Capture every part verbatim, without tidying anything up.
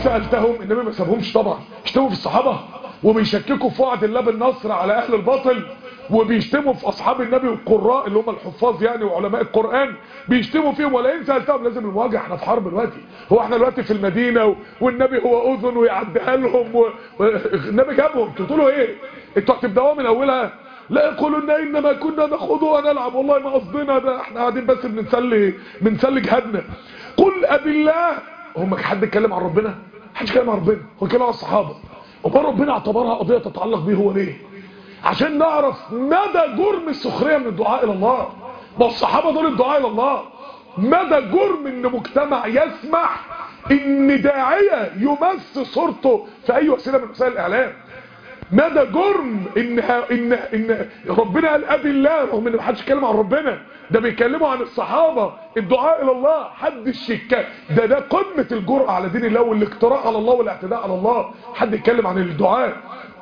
سألتهم، النبي ما سابهمش طبعا، اشتموا في الصحابة وبيشككوا في وعد الله بالنصر على اهل الباطل، وبيشتموا في اصحاب النبي والقراء اللي هم الحفاظ يعني وعلماء القرآن، بيشتموا فيهم. ولئن سألتهم لازم المواجهه، احنا في حرب دلوقتي. هو احنا دلوقتي في المدينة والنبي هو اذن ويعديها لهم و... والنبي جابهم، تقولوا ايه؟ انتوا هتبداوا من اولها؟ لا يقولون انما كنا نخوض ونلعب، والله ما قصدنا ده، احنا قاعدين بس بنسلي بنسلي جهادنا. قل ابي الله. هم حد اتكلم عن ربنا؟ محدش اتكلم عن ربنا، هو اتكلم عن الصحابه. وما ربنا اعتبرها قضيه تتعلق بيه هو ليه؟ عشان نعرف مدى جرم السخريه من الدعاء الى الله. ما الصحابه دول الدعاء الى الله. مدى جرم ان مجتمع يسمح ان داعيه يمس صورته في اي وسيله من وسائل الاعلام. مدى جرم ان ان ان ربنا قال ابي الله، رغم ان محدش يتكلم عن ربنا، ده بيتكلموا عن الصحابه الدعاء الى الله. حد الشكاك ده ده قمه الجرأه على دين الله والاقتراء على الله والاعتداء على الله، حد يتكلم عن الدعاء.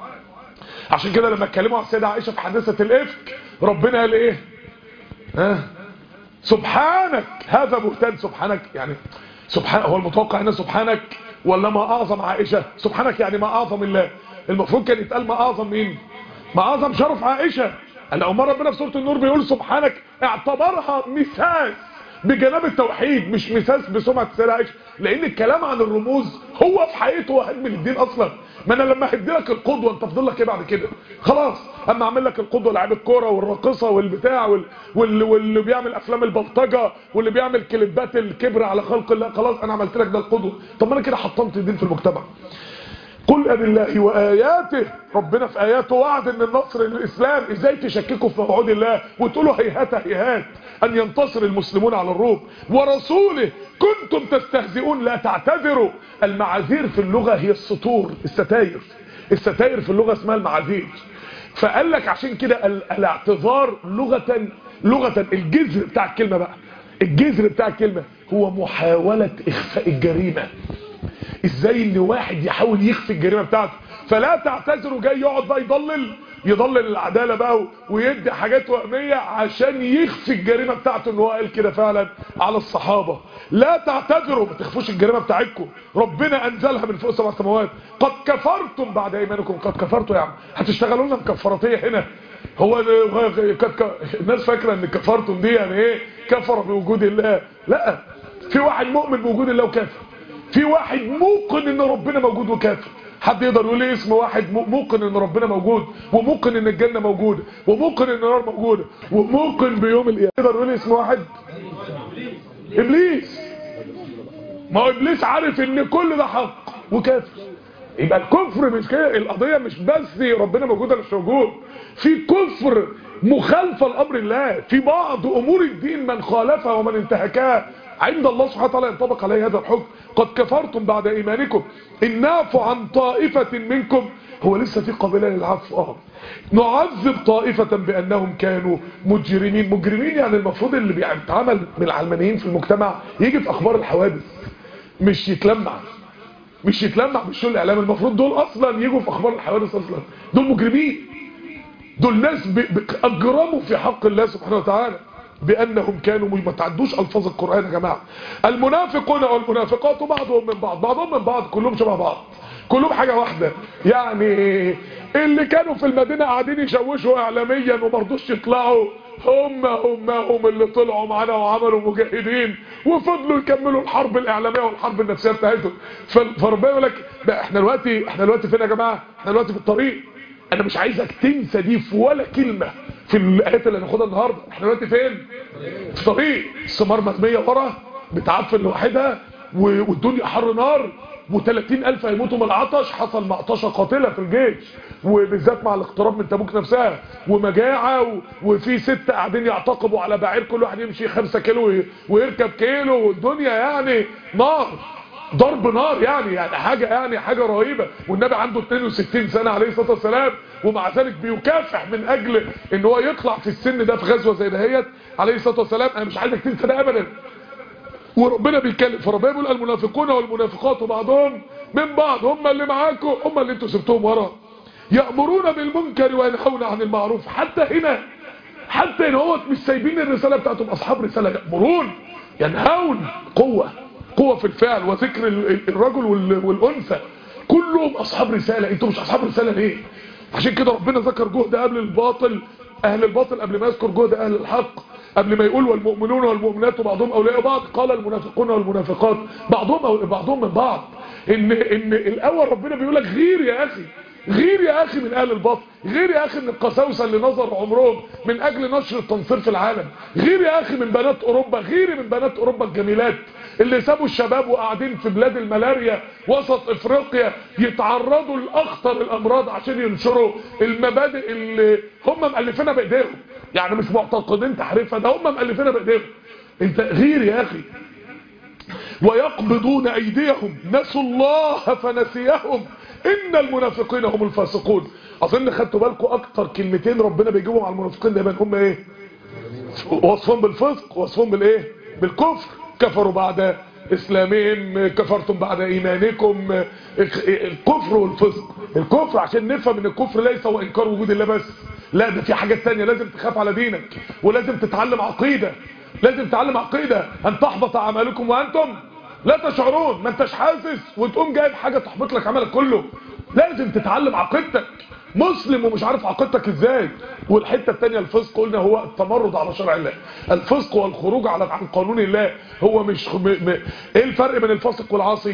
عشان كده لما اتكلموا عن السيده عائشه في حادثه الافك، ربنا قال ايه؟ ها سبحانك هذا بهتان. سبحانك يعني سبحان، هو المتوقع هنا سبحانك ولا ما اعظم عائشه؟ سبحانك يعني ما اعظم الله. المفروض كان يتقال ما اعظم مين؟ ما اعظم شرف عائشه. لو مره ربنا في سوره النور بيقول سبحانك، اعتبرها مساس بجناب التوحيد، مش مساس بسمعه السيده عائشه، لان الكلام عن الرموز هو في حقيقته هو هدم الدين اصلا. ما انا لما هدي لك القدوه انت فاضل لك ايه بعد كده؟ خلاص. اما اعمل لك القدوه لعيب الكوره والراقصه والبتاع وال... وال... واللي بيعمل افلام البلطجه واللي بيعمل كليبات الكبر على خلق الله، خلاص انا عملت لك ده القدوه. طب ما انا كده حطمت الدين في المجتمع. قل أبي الله وآياته. ربنا في آياته وعد ان النصر للإسلام. ازاي تشككوا في موعود الله وتقولوا هيهات هيهات ان ينتصر المسلمون على الروم؟ ورسوله كنتم تستهزئون لا تعتذروا. المعاذير في اللغة هي السطور، الستاير. الستاير في اللغة اسمها المعاذير. فقال لك عشان كده الاعتذار لغة لغة الجذر بتاع الكلمة بقى، الجذر بتاع الكلمة هو محاولة إخفاء الجريمة. ازاي ان واحد يحاول يخفي الجريمه بتاعته؟ فلا تعتذروا، جاي يقعد بقى يضلل يضلل العداله بقى ويدي حاجات وهميه عشان يخفي الجريمه بتاعته ان هو قال كده فعلا على الصحابه. لا تعتذروا، ما تخفوش الجريمه بتاعتكم، ربنا انزلها من فوق سبع سماوات. قد كفرتم بعد ايمانكم. قد كفرتوا يا عم، هتشتغلوا لنا مكفراتيه هنا؟ هو الناس فاكره ان كفرتم دي يعني ايه؟ كفر بوجود الله. لا، في واحد مؤمن بوجود الله وكافر، في واحد موقن ان ربنا موجود وكافر. حد يقدر يقول لي اسم واحد موقن ان ربنا موجود وموقن ان الجنه موجوده وموقن ان النار موجوده وموقن بيوم القيامه؟ يقدر يقول لي اسم واحد؟ ابليس. ما هو ابليس عارف ان كل ده حق وكافر. يبقى الكفر مش كده، القضيه مش بس ربنا موجود ولا مش موجود، في كفر مخالفه لامر الله. في بعض امور الدين من خالفها ومن انتهكها عند الله سبحانه وتعالى ينطبق عليه هذا الحكم. قد كفرتم بعد ايمانكم ان نعفو عن طائفه منكم. هو لسه في قابليه للعفو. اه نعذب طائفه بانهم كانوا مجرمين. مجرمين يعني المفروض اللي بيتعمل من العلمانيين في المجتمع يجي في اخبار الحوادث، مش يتلمع مش يتلمع بالشغل الاعلامي. المفروض دول اصلا يجوا في اخبار الحوادث اصلا. دول مجرمين، دول ناس اجرموا في حق الله سبحانه وتعالى بانهم كانوا. ما تعدوش الفاظ القران يا جماعه. المنافقون والمنافقات بعضهم من بعض، بعضهم من بعض، كلهم شبه بعض، كلهم حاجه واحده. يعني اللي كانوا في المدينه قاعدين يشوشوا اعلاميا وما رضوش يطلعوا، هم هم هم اللي طلعوا معانا وعملوا مجاهدين وفضلوا يكملوا الحرب الاعلاميه والحرب النفسيه بتاعتهم. فربنا يقول لك احنا دلوقتي احنا دلوقتي فين يا جماعه؟ احنا دلوقتي في الطريق. انا مش عايزك تنسى دي في ولا كلمه في الايات اللي هناخدها النهارده. احنا دلوقتي فين؟ في طريق. الثمار مرميه ورا بتعفن لوحدها والدنيا حر نار وثلاثين ألف هيموتوا من العطش. حصل معطشه قاتله في الجيش وبالذات مع الاقتراب من تبوك نفسها ومجاعه، وفي ستة قاعدين يعتقبوا على بعير كل واحد يمشي خمسة كيلو ويركب كيلو، والدنيا يعني نار، ضرب نار يعني يعني حاجه يعني حاجه رهيبه. والنبي عنده اتنين وستين سنه عليه الصلاه والسلام، ومع ذلك بيكافح من اجل ان هو يطلع في السن ده في غزوه زي دهيت عليه الصلاه والسلام. انا مش عايزك تنسى ده ابدا. وربنا بيتكلم، فربنا بيقول المنافقون والمنافقات بعضهم من بعض. هم اللي معاكم، هم اللي انتوا سبتوهم ورا. يأمرون بالمنكر وينهون عن المعروف. حتى هنا حتى هنا هو مش سايبين الرساله بتاعتهم، اصحاب رساله. يأمرون ينهون قوه قوة في الفعل وذكر الرجل والأنثى، كلهم أصحاب رسالة. انتوا مش أصحاب رسالة ليه؟ عشان كده ربنا ذكر جهد أهل الباطل، أهل الباطل قبل ما يذكر جهد أهل الحق، قبل ما يقول والمؤمنون والمؤمنات بعضهم أولياء بعض قال المنافقون والمنافقات بعضهم أو بعضهم من بعض. إن إن الأول ربنا بيقول لك غير يا أخي، غير يا أخي من أهل الباطل، غير يا أخي من القساوسة اللي نظر عمرهم من أجل نشر التنصير في العالم، غير يا أخي من بنات أوروبا، غير من بنات أوروبا الجميلات اللي سابوا الشباب وقاعدين في بلاد الملاريا وسط افريقيا يتعرضوا لاخطر الامراض عشان ينشروا المبادئ اللي هم مؤلفينها بايديهم. يعني مش معتقدين تحريفها، ده هم مؤلفينها بايديهم. انت غير يا اخي. ويقبضون ايديهم نسوا الله فنسيهم ان المنافقين هم الفاسقون. اظن خدتوا بالكم اكتر كلمتين ربنا بيجيبهم على المنافقين دايما هم ايه؟ وصفهم بالفسق، وصفهم بالايه؟ بالكفر. كفروا بعد اسلامهم، كفرتم بعد ايمانكم. الكفر والفسق، الكفر عشان نفهم ان الكفر ليس هو انكار وجود الله بس، لا ده في حاجات تانية. لازم تخاف على دينك، ولازم تتعلم عقيدة، لازم تتعلم عقيدة. ان تحبط اعمالكم وانتم لا تشعرون، ما انتش حاسس وتقوم جايب حاجة تحبط لك عملك كله. لازم تتعلم عقيدتك، مسلم ومش عارف عقيدتك ازاي. والحته الثانيه الفسق قلنا هو التمرد على شرع الله، الفسق والخروج على عن قانون الله. هو مش م... م... ايه الفرق بين الفاسق والعاصي؟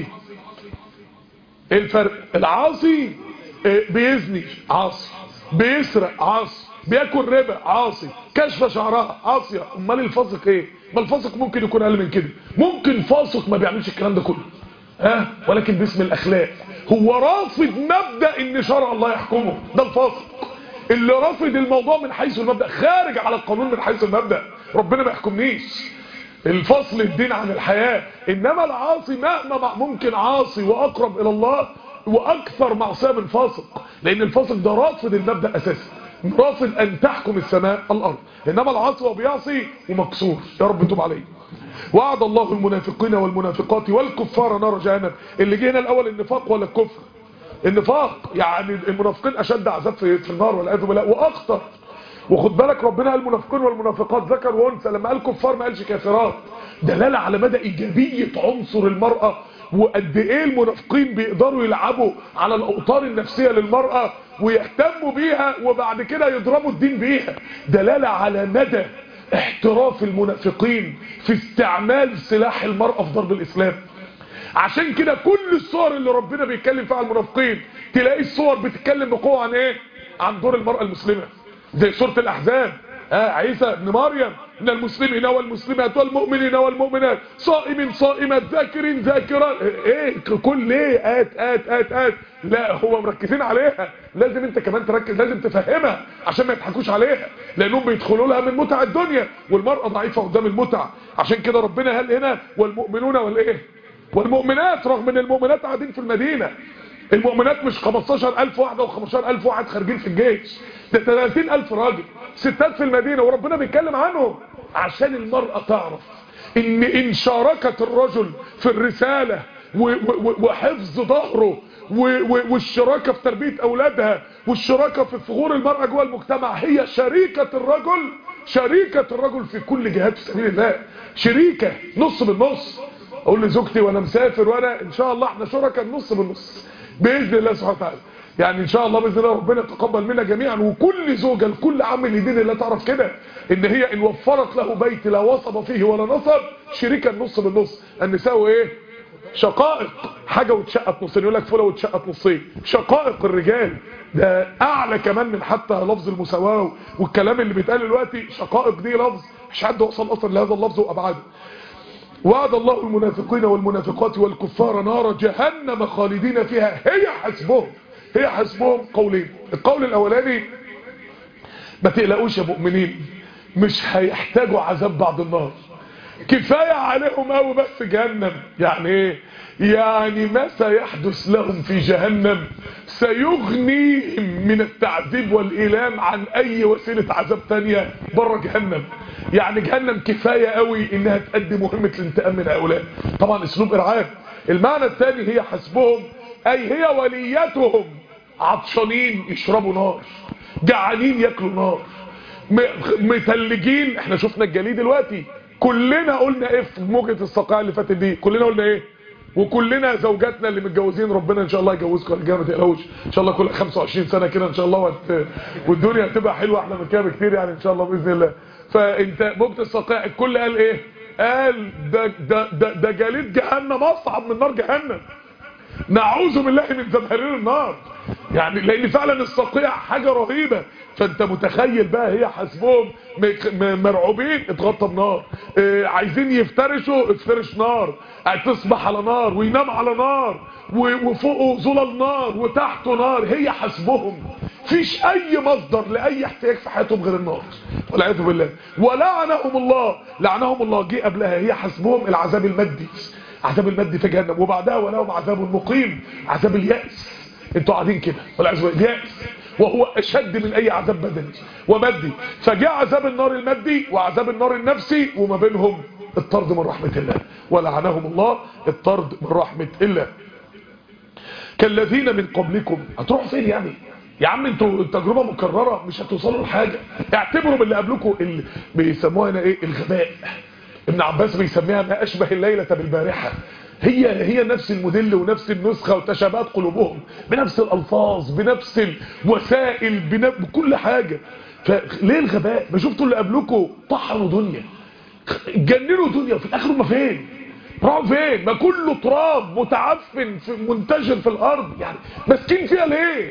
ايه الفرق؟ العاصي بيزني عاصي، بيسرق عاصي، بياكل ربا عاصي، كشف شعرها عاصيه. امال الفاسق ايه؟ ما الفاسق ممكن يكون اقل من كده، ممكن فاسق ما بيعملش الكلام ده كله ها، ولكن باسم الاخلاق هو رافض مبدأ ان شرع الله يحكمه. ده الفاسق اللي رافض الموضوع من حيث المبدأ، خارج على القانون من حيث المبدأ. ربنا ما يحكمنيش، الفصل الدين عن الحياة. انما العاصي مهما ممكن عاصي واقرب الى الله واكثر معصية من فاسق، لان الفاسق ده رافض المبدأ اساسا، رافض ان تحكم السماء الارض. انما العاصي وبيعصي ومكسور. يا رب توب عليه. وعد الله المنافقين والمنافقات والكفار نار جهنم. اللي جه هنا الاول النفاق ولا الكفر؟ النفاق. يعني المنافقين اشد عذاب في النار والعياذ بالله واخطر. وخد بالك ربنا قال المنافقين والمنافقات ذكر وانثى، لما قال كفار ما قالش كافرات. دلاله على مدى ايجابيه عنصر المراه، وقد ايه المنافقين بيقدروا يلعبوا على الاوتار النفسيه للمراه ويهتموا بيها وبعد كده يضربوا الدين بيها. دلاله على مدى احتراف المنافقين في استعمال سلاح المرأة في ضرب الإسلام. عشان كده كل الصور اللي ربنا بيتكلم فيها عن المنافقين تلاقي الصور بتتكلم بقوة عن ايه؟ عن دور المرأة المسلمة. زي سورة الأحزاب، آه عيسى ابن مريم من المسلمين والمسلمات والمؤمنين والمؤمنات صائم صائمات ذاكرين ذاكرات. ايه كل ايه آت آت آت آت. لا هو مركزين عليها، لازم انت كمان تركز، لازم تفهمها عشان ما يضحكوش عليها، لانهم بيدخلوا لها من متع الدنيا والمرأة ضعيفة قدام المتع. عشان كده ربنا قال هنا والمؤمنون والايه والمؤمنات، رغم ان المؤمنات قاعدين في المدينة. المؤمنات مش خمستاشر ألف واحدة وخمستاشر ألف واحد خارجين في الجيش، ده ثلاثين ألف راجل ستات في المدينة، وربنا بيتكلم عنهم عشان المرأة تعرف ان ان شاركت الرجل في الرسالة وحفظ ظهره والشراكة في تربية اولادها والشراكة في ثغور المرأة جوه المجتمع، هي شريكة الرجل، شريكة الرجل في كل جهات في سبيل الله، شريكة نص بالنص. اقول لزوجتي وانا مسافر وانا ان شاء الله احنا شركاء نص بالنص باذن الله سبحانه وتعالى. يعني ان شاء الله باذن الله ربنا يتقبل منا جميعا. وكل زوجه لكل عامل لدين الله تعرف كده ان هي ان وفرت له بيت لا وصب فيه ولا نصب شريكا نص بالنص. النساء ايه؟ شقائق، حاجه واتشقت نصين، يقول لك فوله واتشقت نصين. شقائق الرجال ده اعلى كمان من حتى لفظ المساواه والكلام اللي بيتقال دلوقتي. شقائق دي لفظ مش حد وصل اصلا لهذا اللفظ وابعاده. وعد الله المنافقين والمنافقات والكفار نار جهنم خالدين فيها هي حسبهم. هي حسبهم قولين. القول الاولاني ما تقلقوش يا مؤمنين، مش هيحتاجوا عذاب بعد النار، كفاية عليهم قوي بس جهنم. يعني ايه؟ يعني ما سيحدث لهم في جهنم سيغنيهم من التعذيب والإيلام عن اي وسيلة عذاب تانية بره جهنم. يعني جهنم كفاية قوي انها تؤدي مهمة الانتقام من هؤلاء. طبعا اسلوب ارعاب. المعنى الثاني هي حسبهم اي هي وليتهم، عطشانين يشربوا نار، جعانين ياكلوا نار، متلجين. احنا شفنا الجليد دلوقتي كلنا قلنا ايه في موجة الصقاع اللي فاتت دي؟ كلنا قلنا ايه؟ وكلنا زوجاتنا اللي متجوزين ربنا ان شاء الله يجوزكم يا رجاله ما تقلقوش ان شاء الله كل خمسة وعشرين سنه كده ان شاء الله وت... والدنيا هتبقى حلوه احلى من كده بكتير يعني ان شاء الله باذن الله. فانت موجة الصقاع الكل قال ايه؟ قال ده ده ده, ده جليد جهنم اصعب من نار جهنم، نعوذ بالله من زمهرير النار. يعني لان فعلا الصقيع حاجه رهيبه. فانت متخيل بقى هي حسبهم مرعوبين اتغطى بنار، اه عايزين يفترشوا افترش نار، تصبح على نار وينام على نار وفوقه ظلال نار وتحته نار. هي حسبهم فيش اي مصدر لاي احتياج في حياتهم غير النار والعياذ بالله. ولعنهم الله، لعنهم الله جه قبلها هي حسبهم العذاب المادي، عذاب المادي في جهنم، وبعدها ولهم عذاب مقيم عذاب اليأس. انتوا قاعدين كده والعياذ بالله اليأس وهو اشد من اي عذاب بدني ومادي. فجاء عذاب النار المادي وعذاب النار النفسي وما بينهم الطرد من رحمة الله. ولعنهم الله الطرد من رحمة الله. كالذين من قبلكم. هتروحوا فين يعني يا عم؟ انتوا التجربة مكررة مش هتوصلوا لحاجة. اعتبروا باللي قبلكم اللي بيسموها هنا ايه؟ الغباء. ابن عباس بيسميها ما اشبه الليلة بالبارحة. هي هي نفس الموديل ونفس النسخة وتشابهات قلوبهم بنفس الالفاظ بنفس الوسائل بكل حاجة. فليه الغباء؟ ما شفتوا اللي قبلكم طحنوا دنيا جننوا دنيا وفي الاخر ما فين؟ راحوا فين؟ ما كله تراب متعفن في منتشر في الارض. يعني ماسكين فيها ليه؟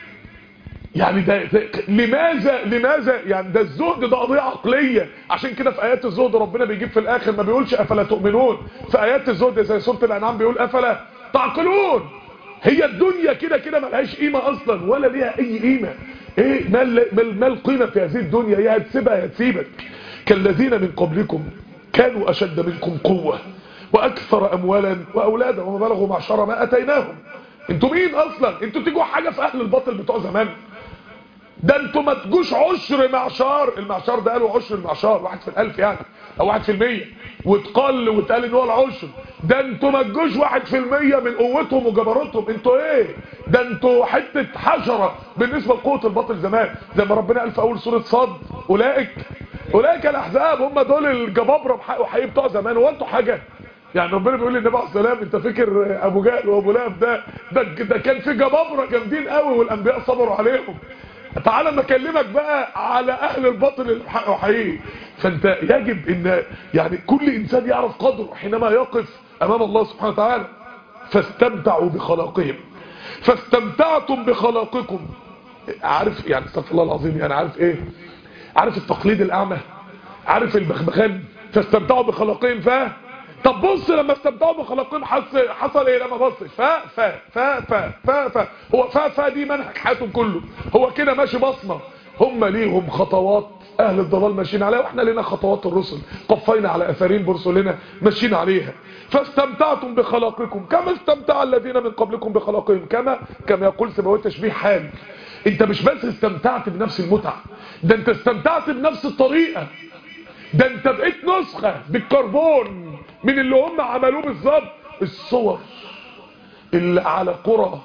يعني ده, ده لماذا لماذا يعني ده الزهد ده قضيه عقليه. عشان كده في ايات الزهد ربنا بيجيب في الاخر ما بيقولش افلا تؤمنون، في ايات الزهد زي سوره الانعام بيقول افلا تعقلون. هي الدنيا كده كده ملهاش قيمه اصلا ولا ليها اي قيمه. ايه ما القيمه في هذه الدنيا؟ يا هتسيبها يا هتسيبك. كالذين من قبلكم كانوا اشد منكم قوه واكثر اموالا واولادا وما بلغوا معشر ما اتيناهم. انتوا مين اصلا؟ انتوا تيجوا حاجه في اهل الباطل بتوع زمان؟ ده انتوا ما تجوش عشر معشار. المعشار ده قالوا عشر المعشار واحد في الالف يعني او واحد في المية واتقل واتقال ان هو العشر. ده انتوا ما تجوش واحد في المية من قوتهم وجبروتهم. انتوا ايه؟ ده انتوا حتة حشرة بالنسبة لقوة الباطل زمان. زي ما ربنا قال في اول سورة صاد اولئك اولئك الاحزاب هم دول الجبابرة وحقيقي بتوع زمان. هو انتوا حاجة؟ يعني ربنا بيقول للنبي عليه السلام انت فاكر ابو جهل وابو لهب ده ده, ده كان في جبابرة جامدين قوي والانبياء صبروا عليهم. تعالى ما اكلمك بقى على اهل الباطل الحق وحقيقي. فانت يجب ان يعني كل انسان يعرف قدره حينما يقف امام الله سبحانه وتعالى. فاستمتعوا بخلاقهم فاستمتعتم بخلاقكم. عارف يعني استغفر الله العظيم يعني عارف ايه؟ عارف التقليد الاعمى؟ عارف البغبغان؟ فاستمتعوا بخلاقهم ف طب بص لما استمتعوا بخلاقهم حصل حصل ايه لما بصش؟ ف ف ف ف ف ف هو ف ف دي منهج حياتهم كله. هو كده ماشي بصمه. هم ليهم خطوات اهل الضلال ماشيين عليها واحنا لنا خطوات الرسل قفينا على اثارين برسلنا ماشيين عليها. فاستمتعتم بخلاقكم كما استمتع الذين من قبلكم بخلاقهم. كما كما يقول سيبويه تشبيه حال. انت مش بس استمتعت بنفس المتعه، ده انت استمتعت بنفس الطريقه. ده انت بقيت نسخه بالكربون من اللي هم عملوه بالظبط. الصور اللي على قرى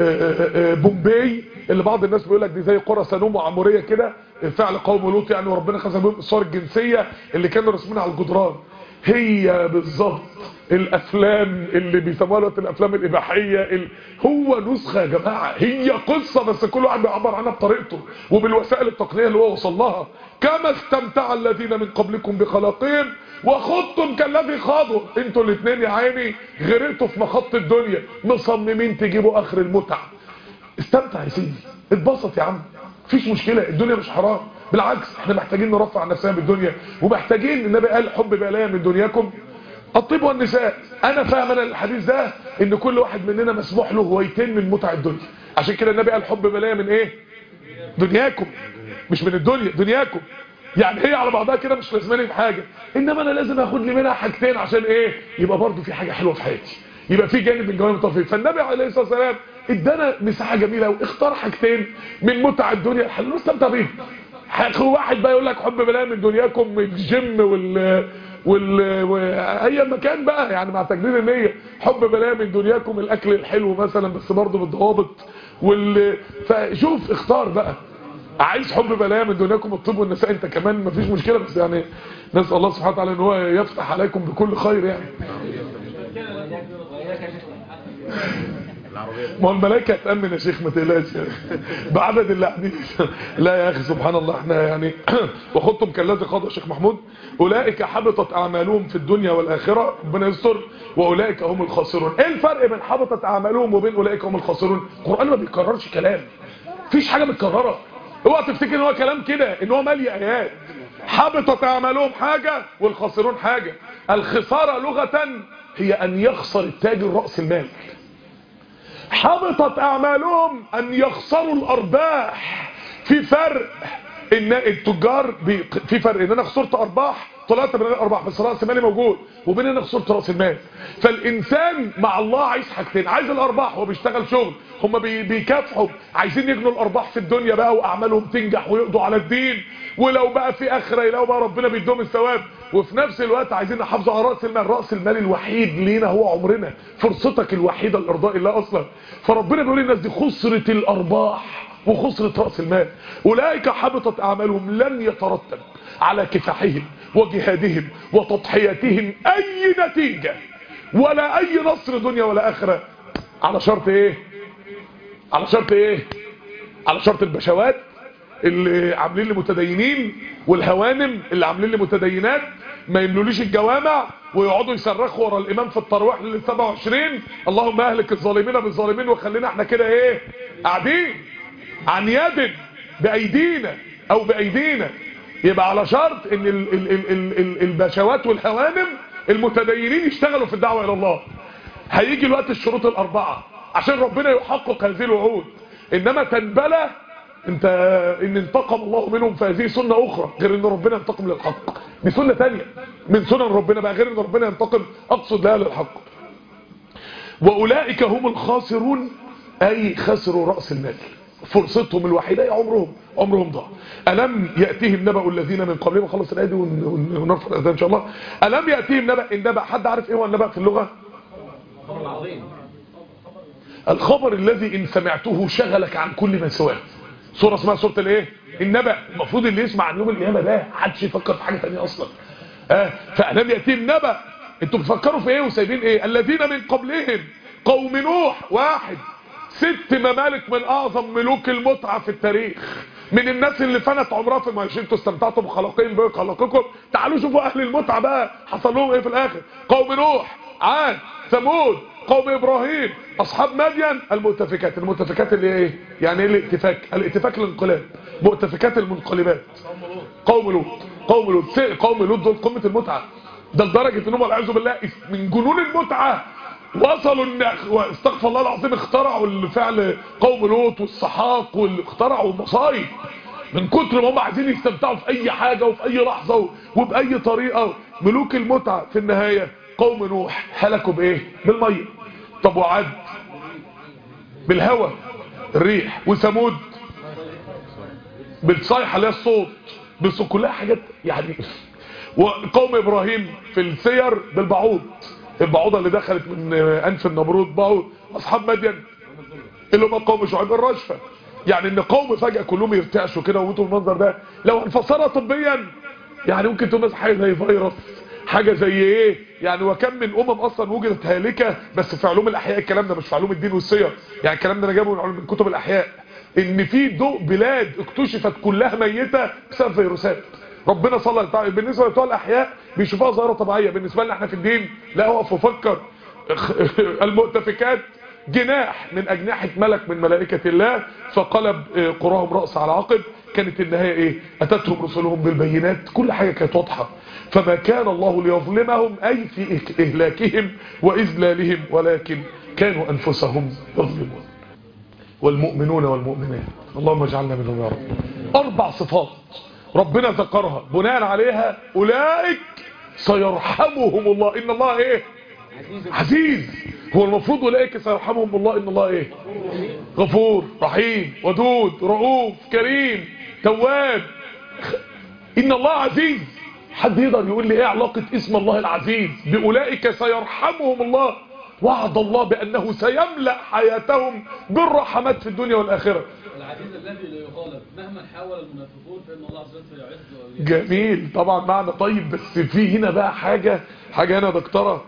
بومباي اللي بعض الناس بيقول لك دي زي قرى سدوم وعموريه كده فعل قوم لوط يعني وربنا خزن بهم الصور الجنسيه اللي كانوا رسمينها على الجدران. هي بالظبط الافلام اللي بيسموها دلوقتي الافلام الاباحيه ال... هو نسخه يا جماعه. هي قصه بس كل واحد بيعبر عنها بطريقته وبالوسائل التقنيه اللي هو وصل لها. كما استمتع الذين من قبلكم بخلاقهم وخضتم كالذي خاضوا. انتوا الاثنين يا عيني غرقتوا في مخط الدنيا مصممين تجيبوا اخر المتعه. استمتع يا سيدي اتبسط يا عم مفيش مشكله. الدنيا مش حرام بالعكس احنا محتاجين نرفع عن نفسنا بالدنيا ومحتاجين. النبي قال حب بلايا من دنياكم الطيب والنساء. انا فاهم انا الحديث ده ان كل واحد مننا مسموح له هويتين من متع الدنيا. عشان كده النبي قال حب بلايا من ايه؟ دنياكم مش من الدنيا دنياكم. يعني هي على بعضها كده مش لازماني بحاجه انما انا لازم اخد لي منها حاجتين عشان ايه؟ يبقى برضو في حاجه حلوه في حياتي يبقى في جانب من جوانب الترفيه. فالنبي عليه الصلاه والسلام ادانا مساحه جميله واختار حاجتين من متع الدنيا الحلوه نستمتع بيهم. واحد بقى يقول لك حب بلايا من دنياكم الجيم وال وال اي مكان بقى يعني مع تجديد النيه. حب بلايا من دنياكم الاكل الحلو مثلا بس برضه بالضوابط وال فشوف اختار بقى. عايز حب بلايا من دنياكم الطب والنساء انت كمان مفيش مشكله، بس يعني نسال الله سبحانه وتعالى ان هو يفتح عليكم بكل خير يعني. ما هو الملائكه هتامن يا شيخ ما تقلقش يعني بعدد اللي قاعدين. لا يا اخي سبحان الله احنا يعني وخدتم كالذي قضى يا شيخ محمود اولئك حبطت اعمالهم في الدنيا والاخره ربنا يستر واولئك هم الخاسرون. ايه الفرق بين حبطت اعمالهم وبين اولئك هم الخاسرون؟ القران ما بيكررش كلام، مفيش حاجه متكرره. اوعى تفتكر ان هو كلام كده ان هو مالي ايات. حبطت اعمالهم حاجه والخاسرون حاجه. الخساره لغه هي ان يخسر التاجر راس المال. حبطت اعمالهم ان يخسروا الارباح. في فرق ان التجار بي... في فرق ان انا خسرت ارباح طلعت من الارباح بس راس مالي موجود، وبين ان انا خسرت راس المال. فالانسان مع الله عايز حاجتين، عايز الارباح هو بيشتغل شغل، هم بي... بيكافحوا عايزين يجنوا الارباح في الدنيا بقى واعمالهم تنجح ويقضوا على الدين، ولو بقى في اخره يلاقوا بقى ربنا بيديهم الثواب، وفي نفس الوقت عايزين نحافظوا على راس المال. راس المال الوحيد لينا هو عمرنا، فرصتك الوحيده لارضاء الله اصلا. فربنا بيقول للناس دي خسرت الارباح وخسرت راس المال. اولئك حبطت اعمالهم لن يترتب على كفاحهم وجهادهم وتضحياتهم اي نتيجه ولا اي نصر دنيا ولا اخره، على شرط ايه؟ على شرط ايه؟ على شرط البشوات اللي عاملين لي متدينين والهوانم اللي عاملين لي متدينات ما يملوليش الجوامع ويقعدوا يصرخوا ورا الامام في التراويح لل سبعة وعشرين اللهم اهلك الظالمين بالظالمين وخلينا احنا كده ايه قاعدين عن يد بايدينا او بايدينا. يبقى على شرط ان ال ال ال ال ال البشوات والهوانم المتدينين يشتغلوا في الدعوه الى الله. هيجي الوقت الشروط الاربعه عشان ربنا يحقق هذه الوعود. انما تنبله انت ان انتقم الله منهم فهذه سنه اخرى غير ان ربنا ينتقم للحق، دي سنه ثانيه من سنن ربنا بقى غير ان ربنا ينتقم اقصد لها للحق. واولئك هم الخاسرون اي خسروا راس المال، فرصتهم الوحيده هي عمرهم عمرهم ضاع. الم ياتيهم نبأ الذين من قبلهم، خلص الايه دي ونرفع الاذان ان شاء الله. الم ياتيهم نبأ، النبأ حد عارف ايه هو النبأ في اللغه؟ الخبر العظيم، الخبر الذي ان سمعته شغلك عن كل ما سواه. سوره اسمها سوره الايه؟ النبأ. المفروض اللي يسمع عن يوم القيامه ده محدش يفكر في حاجه ثانيه اصلا. اه فالم ياتيهم نبأ، انتوا بتفكروا في ايه وسايبين ايه؟ الذين من قبلهم قوم نوح، واحد ست ممالك من اعظم ملوك المتعه في التاريخ، من الناس اللي فنت عمرها في ما انتوا استمتعتوا بخلاقين بخلاقكم. تعالوا شوفوا اهل المتعه بقى حصل لهم ايه في الاخر. قوم نوح، عاد، ثمود، قوم ابراهيم، اصحاب مدين، المؤتفكات. المؤتفكات اللي ايه يعني؟ ايه الائتفاك؟ الائتفاك الانقلاب، مؤتفكات المنقلبات. قوم لوط، قوم لوط قوم لوط دول قمه المتعه، ده لدرجه انهم والعياذ بالله من جنون المتعه وصلوا ان استغفر الله العظيم اخترعوا الفعل قوم لوط والسحاق، واللي اخترعوا المصايب من كتر ما هم عايزين يستمتعوا في اي حاجه وفي اي لحظه وباي طريقه. ملوك المتعه في النهايه قوم نوح هلكوا بايه؟ بالميه. طب وعاد بالهواء الريح، وثمود بالصيحه اللي هي الصوت، بس كلها حاجات يعني. وقوم ابراهيم في السير بالبعوض، البعوضه اللي دخلت من انف النمرود بعوض. اصحاب مدين اللي هم قوم شعيب الرجفه. يعني ان قوم فجاه كلهم يرتعشوا كده ويموتوا بالمنظر ده، لو انفسرها طبيا يعني ممكن تقول حاجه زي فيروس، حاجه زي ايه يعني. وكم من امم اصلا وجدت هالكه، بس في علوم الاحياء الكلام ده مش في علوم الدين والسير، يعني الكلام ده انا جايبه من كتب الاحياء، ان في ضوء بلاد اكتشفت كلها ميته بسبب فيروسات. ربنا صلى الله عليه وسلم. بالنسبه لبتوع الاحياء بيشوفوها ظاهره طبيعيه، بالنسبه لنا احنا في الدين لا، اقف وفكر. المؤتفكات جناح من اجنحه ملك من ملائكه الله فقلب قراهم راس على عقب. كانت النهايه ايه؟ اتتهم رسلهم بالبينات، كل حاجه كانت واضحه. فما كان الله ليظلمهم اي في اهلاكهم واذلالهم، ولكن كانوا انفسهم يظلمون. والمؤمنون والمؤمنات، اللهم اجعلنا منهم يا رب. اربع صفات ربنا ذكرها بناء عليها اولئك سيرحمهم الله. ان الله ايه؟ عزيز. هو المفروض اولئك سيرحمهم الله ان الله ايه؟ غفور رحيم ودود رؤوف كريم تواب. ان الله عزيز. حد يقدر يقول لي ايه علاقه اسم الله العزيز باولئك سيرحمهم الله؟ وعد الله بانه سيملأ حياتهم بالرحمات في الدنيا والاخره. العزيز الذي لا يغالب مهما حاول المنافقون فإن الله عز وجل يعز. جميل طبعا معنى طيب. بس في هنا بقى حاجة حاجة هنا يا دكتوره،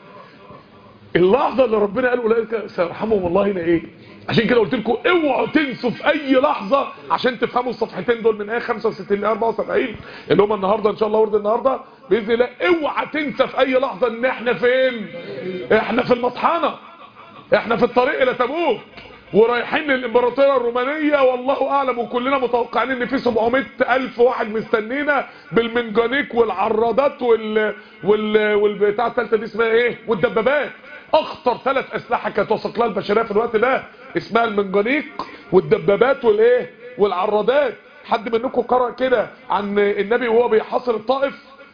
اللحظة اللي ربنا قال أولئك سيرحمهم الله هنا ايه؟ عشان كده قلت لكم اوعوا تنسوا في اي لحظة عشان تفهموا الصفحتين دول من ايه خمسة وستين ل أربعة وسبعين اللي هم النهاردة ان شاء الله ورد النهاردة باذن الله. اوعى تنسى في اي لحظة ان احنا فين؟ احنا في المطحنة، احنا في الطريق الى تبوك ورايحين للامبراطوريه الرومانيه والله اعلم، وكلنا متوقعين ان في سبعمائة الف واحد مستنينا بالمنجنيق والعرادات وال وال والبتاع الثالثه دي اسمها ايه والدبابات. اخطر ثلاث اسلحه كانت وصلت لها البشريه في الوقت ده اسمها المنجنيق والدبابات والايه والعرادات. حد منكم قرأ كده عن النبي وهو بيحاصر الطائف؟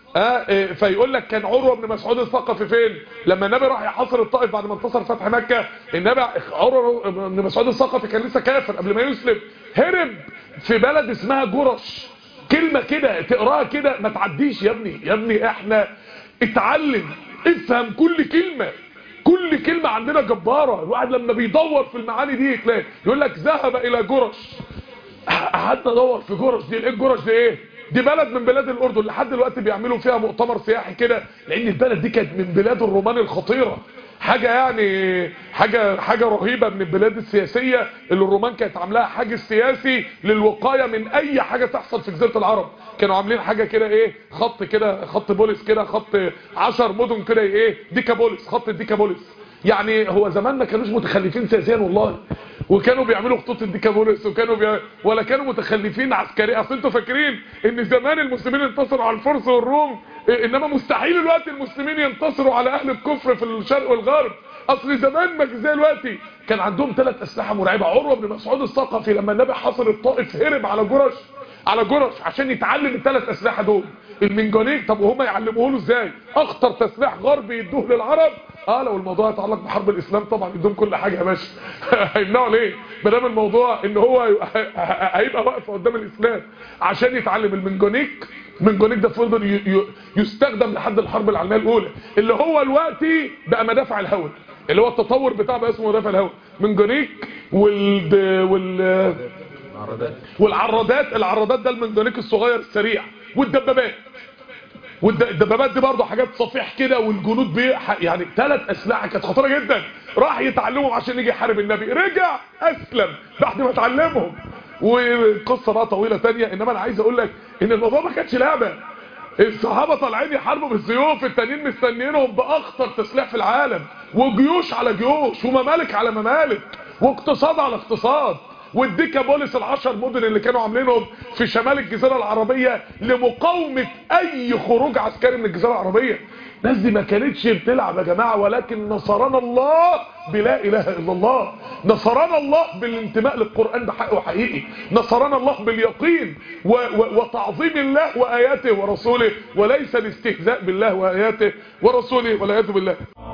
اه فيقول لك كان عروه بن مسعود الثقفي فين لما النبي راح يحاصر الطائف بعد ما انتصر فتح مكه؟ النبي عروه بن مسعود الثقفي كان لسه كافر قبل ما يسلم، هرب في بلد اسمها جرش. كلمه كده تقراها كده ما تعديش يا ابني. يا ابني احنا اتعلم افهم كل كلمه، كل كلمه عندنا جباره. الواحد لما بيدور في المعاني دي تلاقي يقول لك ذهب الى جرش. قعدنا ندور في جرش دي، ايه جرش دي؟ ايه دي؟ بلد من بلاد الاردن لحد دلوقتي بيعملوا فيها مؤتمر سياحي كده، لان البلد دي كانت من بلاد الرومان الخطيره. حاجه يعني حاجه حاجه رهيبه من البلاد السياسيه اللي الرومان كانت عاملاها حاجز سياسي للوقايه من اي حاجه تحصل في جزيره العرب. كانوا عاملين حاجه كده ايه خط كده خط بوليس كده خط عشر مدن كده ايه ديكا بوليس، خط الديكا بوليس. يعني هو زمان ما كانوش متخلفين سياسيا والله، وكانوا بيعملوا خطوط الديكابوليس وكانوا بي... ولا كانوا متخلفين عسكري. اصل انتوا فاكرين ان زمان المسلمين انتصروا على الفرس والروم، انما مستحيل الوقت المسلمين ينتصروا على اهل الكفر في الشرق والغرب. اصل زمان ما زي دلوقتي كان عندهم ثلاث اسلحه مرعبه. عروه بن مسعود الثقفي لما النبي حاصر الطائف هرب على جرش على جرش عشان يتعلم الثلاث اسلحه دول. المنجنيق طب وهم يعلموه له ازاي؟ اخطر تسليح غربي يدوه للعرب. اه لو الموضوع يتعلق بحرب الاسلام طبعا يدوم كل حاجه يا باشا. هيمنعوا ليه؟ ما دام الموضوع ان هو هيبقى واقف قدام الاسلام عشان يتعلم المنجنيق. المنجنيق ده فضل يستخدم لحد الحرب العالميه الاولى اللي هو دلوقتي بقى مدافع الهواء، اللي هو التطور بتاعه بقى اسمه مدافع الهواء. منجنيق وال وال والعرادات. العرادات ده المنجنيق الصغير السريع، والدبابات. والدبابات دي برضه حاجات صفيح كده، والجنود بي يعني ثلاث اسلحه كانت خطيره جدا. راح يتعلمهم عشان يجي يحارب النبي، رجع اسلم بعد ما اتعلمهم. وقصه بقى طويله ثانيه، انما انا عايز اقول لك ان الموضوع ما كانش لعبه. الصحابه طالعين يحاربوا بالسيوف، التانيين مستنيينهم باخطر تسليح في العالم، وجيوش على جيوش، وممالك على ممالك، واقتصاد على اقتصاد. والديكابوليس العشر مدن اللي كانوا عاملينهم في شمال الجزيرة العربية لمقاومة اي خروج عسكري من الجزيرة العربية. الناس دي ما كانتش بتلعب يا جماعة، ولكن نصرنا الله بلا اله الا الله، نصرنا الله بالانتماء للقرآن بحقه حقيقي، نصرنا الله باليقين و و وتعظيم الله وآياته ورسوله، وليس الاستهزاء بالله وآياته ورسوله والعياذ بالله.